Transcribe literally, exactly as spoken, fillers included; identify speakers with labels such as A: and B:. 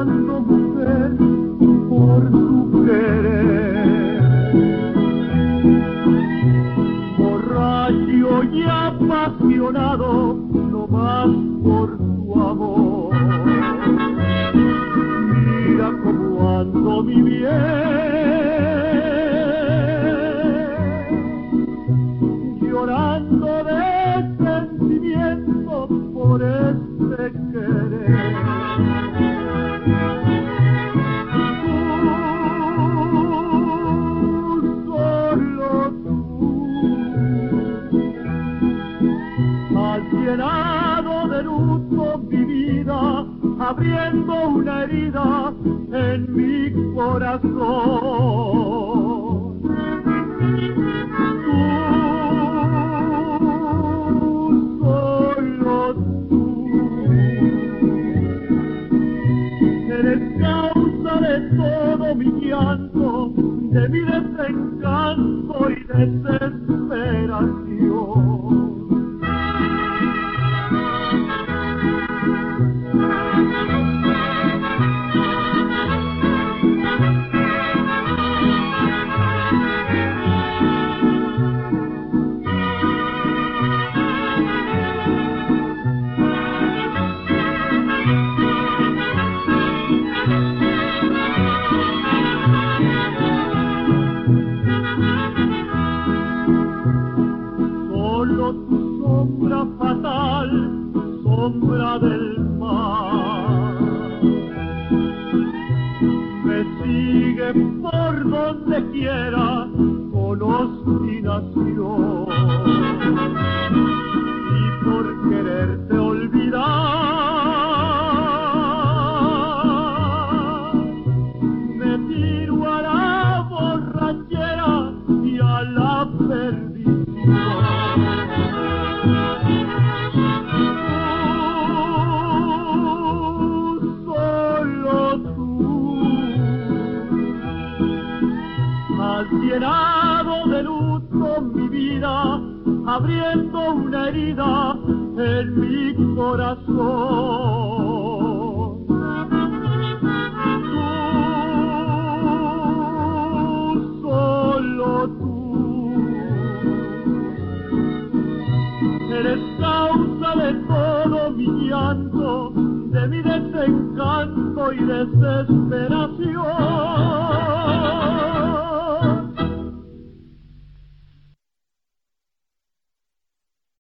A: llorando, mujer, por tu querer. Borracho y apasionado, no más por tu amor. Mira cómo ando, mi bien, llorando de sentimiento por este querer. Tú, solo tú, has llenado de luto mi vida, abriendo una herida en mi corazón. Eres causa de todo mi llanto, de mi desencanto y desesperación. Solo tu sombra fatal, sombra del mar, me sigue por donde quiera con obstinación, y por quererte olvidar me tiro a la borrachera y a la perdición. Has llenado de luto mi vida, abriendo una herida en mi corazón. Tú, solo tú, eres causa de todo mi llanto, de mi desencanto y desesperación.